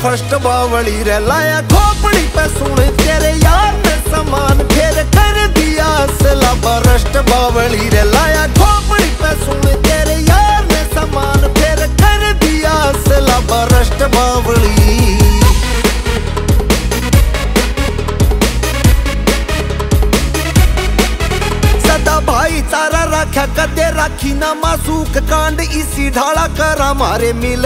First बावली रे लाया खोपड़ी पे सुन तेरे यार ने समान फिर कर दिया सला बरस्ट बावली रे लाया खोपड़ी पे सुन तेरे यार ने समान फिर कर दिया सला बरस्ट बावली। भाईचारा रखा कदे राखी ना मासूक कांड इसी ढाला कर हमारे मिल